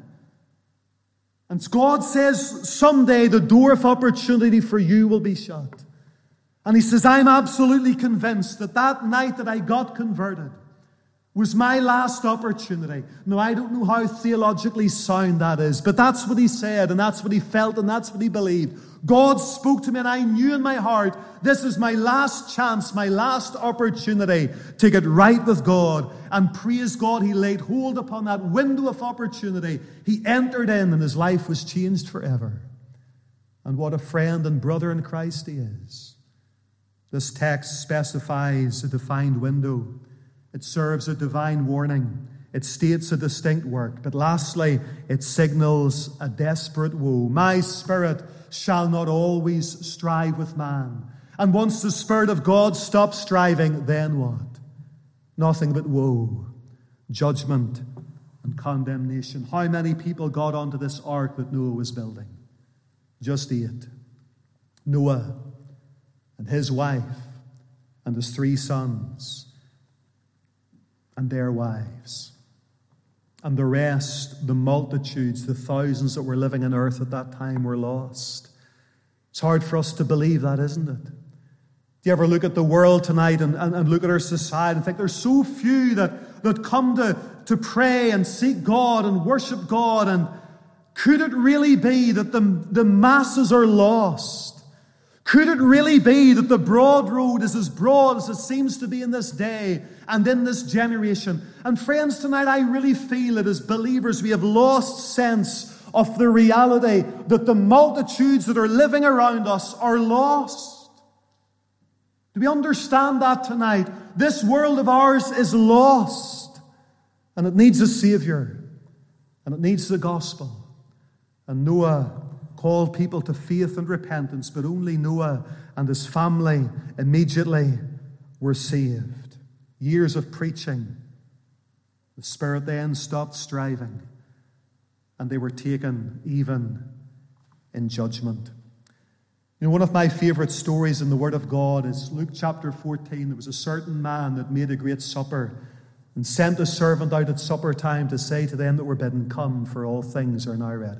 And God says, someday the door of opportunity for you will be shut. And he says, I'm absolutely convinced that night that I got converted was my last opportunity. Now, I don't know how theologically sound that is, but that's what he said, and that's what he felt, and that's what he believed. God spoke to me, and I knew in my heart, this is my last chance, my last opportunity to get right with God. And praise God, he laid hold upon that window of opportunity. He entered in, and his life was changed forever. And what a friend and brother in Christ he is. This text specifies a defined window. It serves a divine warning. It states a distinct work. But lastly, it signals a desperate woe. My spirit shall not always strive with man. And once the Spirit of God stops striving, then what? Nothing but woe, judgment, and condemnation. How many people got onto this ark that Noah was building? Just 8. Noah and his wife and his 3 sons and their wives. And the rest, the multitudes, the thousands that were living on earth at that time were lost. It's hard for us to believe that, isn't it? Do you ever look at the world tonight and look at our society and think there's so few that come to pray and seek God and worship God? And could it really be that the masses are lost? Could it really be that the broad road is as broad as it seems to be in this day and in this generation? And friends, tonight I really feel that as believers we have lost sense of the reality that the multitudes that are living around us are lost. Do we understand that tonight? This world of ours is lost, and it needs a Savior, and it needs the gospel. And Noah called people to faith and repentance, but only Noah and his family immediately were saved. Years of preaching. The Spirit then stopped striving, and they were taken even in judgment. You know, one of my favorite stories in the Word of God is Luke chapter 14. There was a certain man that made a great supper and sent a servant out at supper time to say to them that were bidden, "Come, for all things are now ready."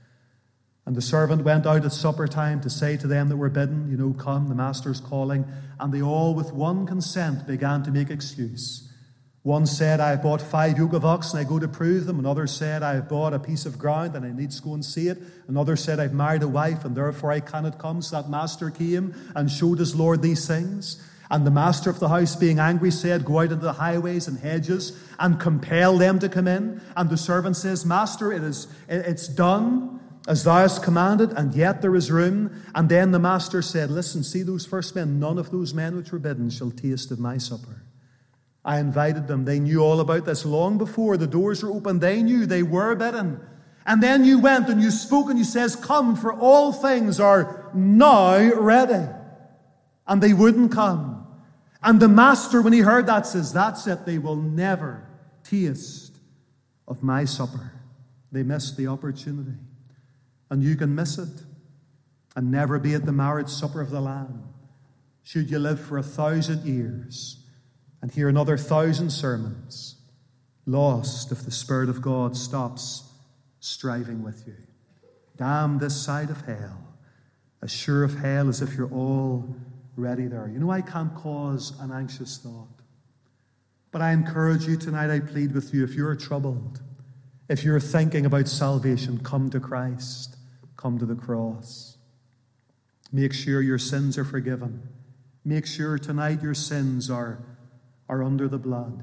And the servant went out at supper time to say to them that were bidden, "Come, the master's calling." And they all with one consent began to make excuse. One said, "I have bought 5 yoke of oxen, I go to prove them." Another said, "I have bought a piece of ground and I need to go and see it." Another said, "I've married a wife and therefore I cannot come." So that master came and showed his Lord these things. And the master of the house, being angry, said, "Go out into the highways and hedges and compel them to come in." And the servant says, "Master, it's done as thou hast commanded, and yet there is room." And then the master said, "Listen, see those first men, none of those men which were bidden shall taste of my supper. I invited them. They knew all about this long before the doors were open. They knew they were bidden. And then you went and you spoke and you says, 'Come, for all things are now ready.' And they wouldn't come. And the master, when he heard that, says, 'That's it. They will never taste of my supper.'" They missed the opportunity. And you can miss it and never be at the marriage supper of the Lamb. Should you live for 1,000 years and hear another 1,000 sermons, lost if the Spirit of God stops striving with you. Damned this side of hell, as sure of hell as if you're already there. I can't cause an anxious thought. But I encourage you tonight, I plead with you, if you're troubled, if you're thinking about salvation, come to Christ. Come to the cross. Make sure your sins are forgiven. Make sure tonight your sins are under the blood.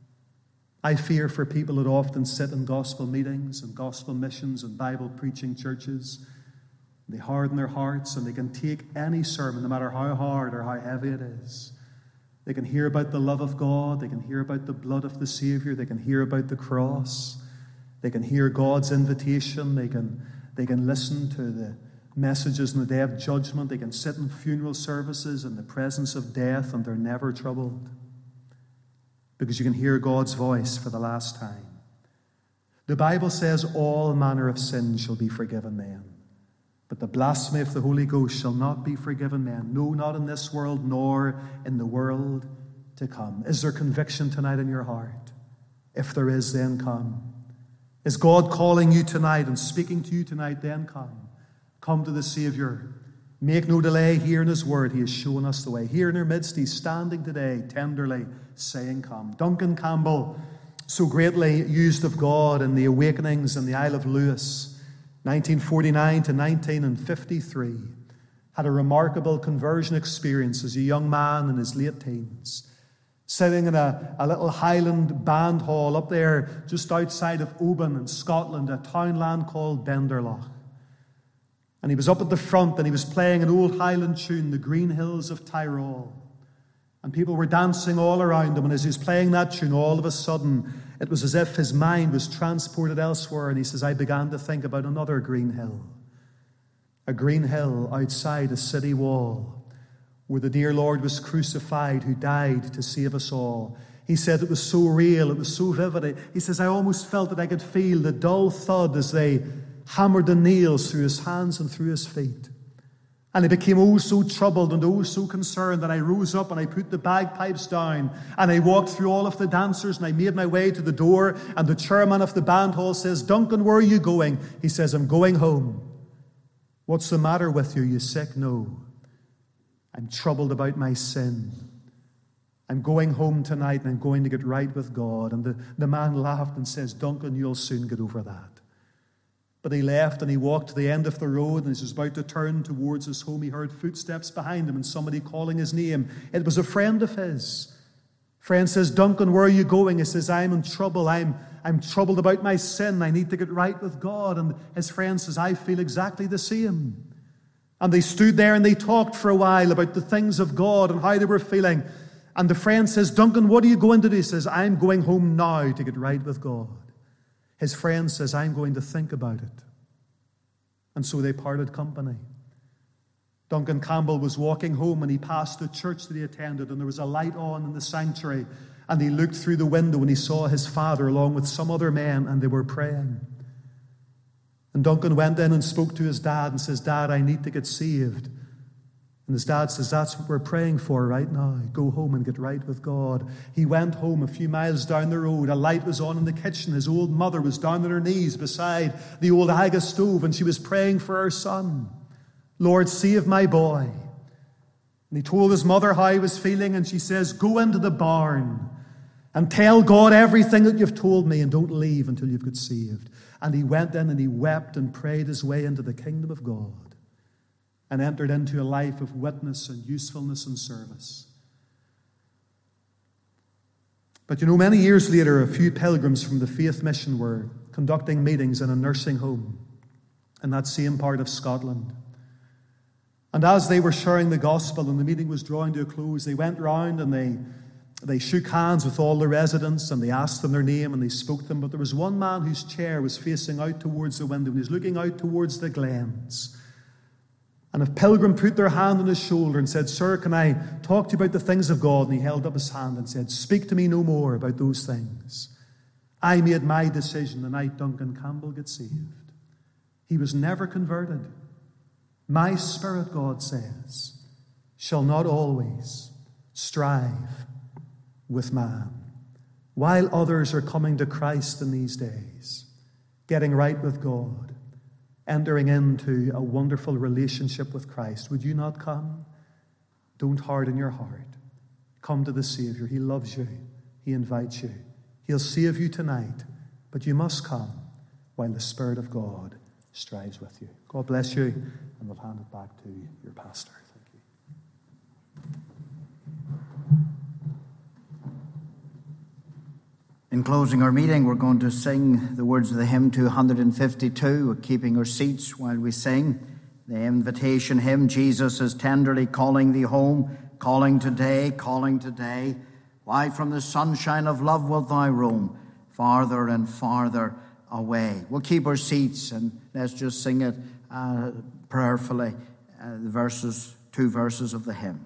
I fear for people that often sit in gospel meetings and gospel missions and Bible preaching churches. They harden their hearts and they can take any sermon, no matter how hard or how heavy it is. They can hear about the love of God. They can hear about the blood of the Savior. They can hear about the cross. They can hear God's invitation. They can listen to the messages on the day of judgment. They can sit in funeral services in the presence of death, and they're never troubled because you can hear God's voice for the last time. The Bible says all manner of sin shall be forgiven men, but the blasphemy of the Holy Ghost shall not be forgiven men. No, not in this world, nor in the world to come. Is there conviction tonight in your heart? If there is, then come. Is God calling you tonight and speaking to you tonight? Then come. Come to the Savior. Make no delay here in His Word. He has shown us the way. Here in our midst, He's standing today tenderly saying, "Come." Duncan Campbell, so greatly used of God in the awakenings in the Isle of Lewis, 1949 to 1953, had a remarkable conversion experience as a young man in his late teens. Sitting in a little Highland band hall up there just outside of Oban in Scotland, a townland called Benderloch. And he was up at the front and he was playing an old Highland tune, "The Green Hills of Tyrol." And people were dancing all around him. And as he was playing that tune, all of a sudden, it was as if his mind was transported elsewhere. And he says, "I began to think about another green hill. A green hill outside a city wall, where the dear Lord was crucified, who died to save us all." He said it was so real, it was so vivid. He says, "I almost felt that I could feel the dull thud as they hammered the nails through his hands and through his feet." And he became oh so troubled and oh so concerned that I rose up and I put the bagpipes down and I walked through all of the dancers and I made my way to the door, and the chairman of the band hall says, "Duncan, where are you going?" He says, "I'm going home." "What's the matter with you? You sick?" "No. I'm troubled about my sin. I'm going home tonight and I'm going to get right with God." And the man laughed and says, "Duncan, you'll soon get over that." But he left and he walked to the end of the road, and as he was about to turn towards his home, he heard footsteps behind him and somebody calling his name. It was a friend of his. Friend says, "Duncan, where are you going?" He says, "I'm in trouble. I'm I'm troubled about my sin. I need to get right with God. And his friend says, I feel exactly the same. And they stood there and they talked for a while about the things of God and how they were feeling. And the friend says, Duncan, what are you going to do? He says, I'm going home now to get right with God. His friend says, I'm going to think about it. And so they parted company. Duncan Campbell was walking home and he passed the church that he attended, and there was a light on in the sanctuary, and he looked through the window and he saw his father along with some other men, and they were praying. And Duncan went in and spoke to his dad and says, Dad, I need to get saved. And his dad says, that's what we're praying for right now. Go home and get right with God. He went home a few miles down the road. A light was on in the kitchen. His old mother was down on her knees beside the old Haggis stove, and she was praying for her son. Lord, save my boy. And he told his mother how he was feeling, and she says, go into the barn and tell God everything that you've told me, and don't leave until you've got saved. And he went in and he wept and prayed his way into the kingdom of God and entered into a life of witness and usefulness and service. But many years later, a few pilgrims from the Faith Mission were conducting meetings in a nursing home in that same part of Scotland. And as they were sharing the gospel and the meeting was drawing to a close, they went round and they shook hands with all the residents, and they asked them their name and they spoke to them. But there was one man whose chair was facing out towards the window, and he was looking out towards the glens. And a pilgrim put their hand on his shoulder and said, Sir, can I talk to you about the things of God? And he held up his hand and said, Speak to me no more about those things. I made my decision the night Duncan Campbell got saved. He was never converted. My spirit, God says, shall not always strive with man. While others are coming to Christ in these days, getting right with God, entering into a wonderful relationship with Christ, would you not come? Don't harden your heart. Come to the Savior. He loves you. He invites you. He'll save you tonight, but you must come while the Spirit of God strives with you. God bless you, and we'll hand it back to your pastor. Thank you. In closing our meeting, we're going to sing the words of the hymn 252. We're keeping our seats while we sing the invitation hymn. Jesus is tenderly calling thee home, calling today, calling today. Why from the sunshine of love wilt thou roam, farther and farther away? We'll keep our seats and let's just sing it prayerfully, the two verses of the hymn.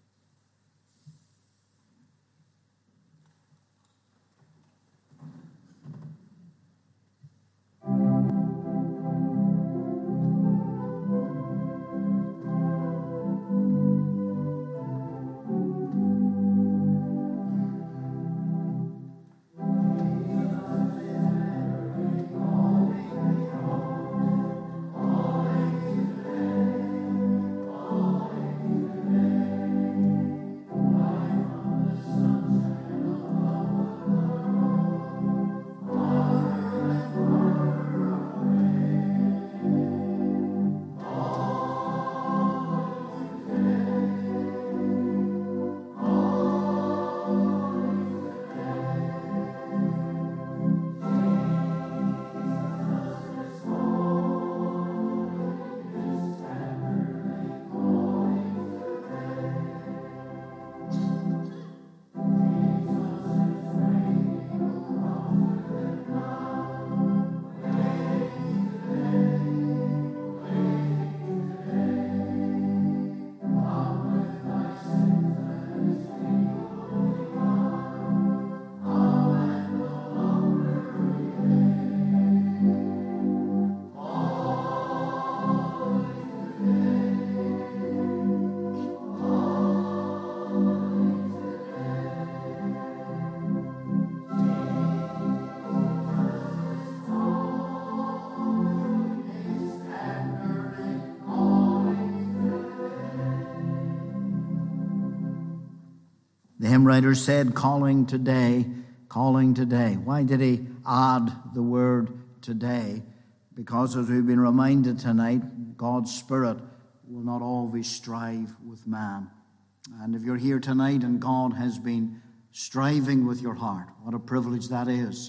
The hymn writer said, calling today, calling today. Why did he add the word today? Because as we've been reminded tonight, God's Spirit will not always strive with man. And if you're here tonight and God has been striving with your heart, what a privilege that is.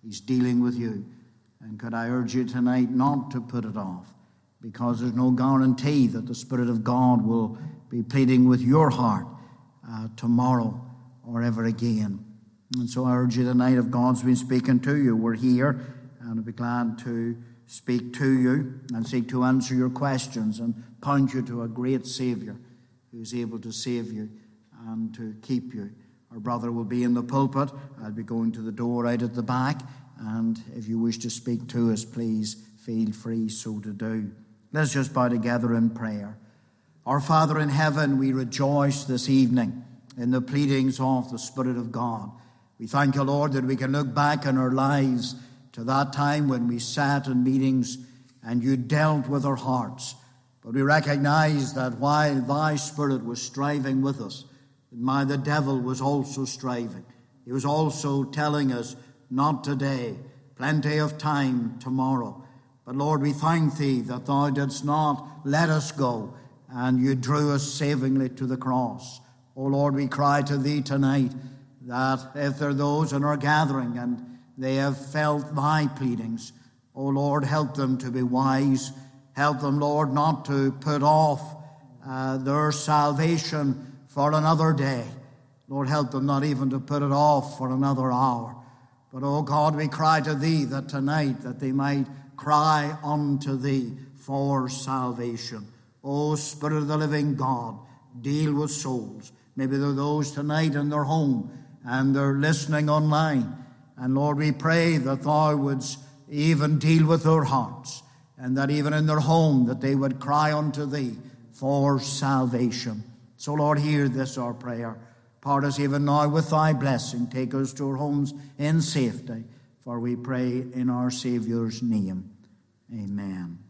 He's dealing with you. And could I urge you tonight not to put it off, because there's no guarantee that the Spirit of God will be pleading with your heart tomorrow or ever again. And so I urge you tonight, if God's been speaking to you, we're here, and I'll be glad to speak to you and seek to answer your questions and point you to a great Saviour who's able to save you and to keep you. Our brother will be in the pulpit. I'll be going to the door out at the back, and if you wish to speak to us, please feel free so to do. Let's just bow together in prayer. Our Father in heaven, we rejoice this evening in the pleadings of the Spirit of God. We thank you, Lord, that we can look back in our lives to that time when we sat in meetings and you dealt with our hearts. But we recognize that while thy Spirit was striving with us, the devil was also striving. He was also telling us, not today, plenty of time tomorrow. But Lord, we thank thee that thou didst not let us go, and you drew us savingly to the cross. O Lord, we cry to thee tonight that if there are those in our gathering and they have felt thy pleadings, O Lord, help them to be wise. Help them, Lord, not to put off their salvation for another day. Lord, help them not even to put it off for another hour. But, O God, we cry to thee that tonight that they might cry unto thee for salvation. O Spirit of the living God, deal with souls. Maybe there are those tonight in their home and they're listening online. And Lord, we pray that thou wouldst even deal with their hearts, and that even in their home that they would cry unto thee for salvation. So Lord, hear this our prayer. Part us even now with thy blessing. Take us to our homes in safety. For we pray in our Saviour's name. Amen.